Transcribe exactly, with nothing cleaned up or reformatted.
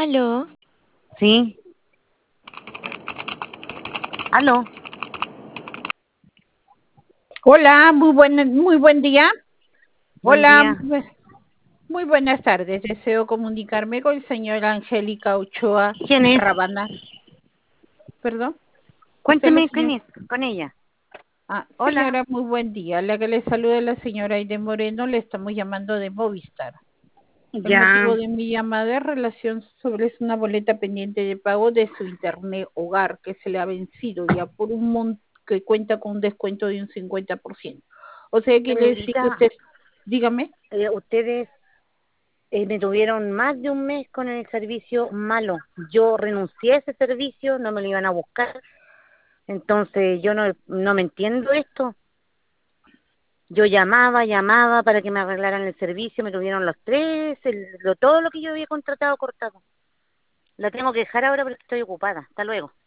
Aló, Sí, aló, Hola, muy buen, muy buen día. buen Hola, día. bu- muy buenas tardes. Deseo comunicarme con el señor Angélica Ochoa ¿Quién es? Rabana. Perdón, usted es la Cuénteme quién señora. es, con ella. Ah, Hola. señora, muy buen día. La que le saluda es la señora Aide Moreno. Le estamos llamando de Movistar. El Ya, motivo de mi llamada es relación sobre es una boleta pendiente de pago de su internet hogar que se le ha vencido ya por un monto que cuenta con un descuento de un cincuenta por ciento. O sea, quiere decir que señorita, usted, dígame. eh, ustedes eh, me tuvieron más de un mes con el servicio malo. Yo renuncié a ese servicio, no me lo iban a buscar. Entonces yo no, no me entiendo esto. Yo llamaba, llamaba para que me arreglaran el servicio, me tuvieron los tres, el- lo, todo lo que yo había contratado cortado. La tengo que dejar ahora porque estoy ocupada. Hasta luego.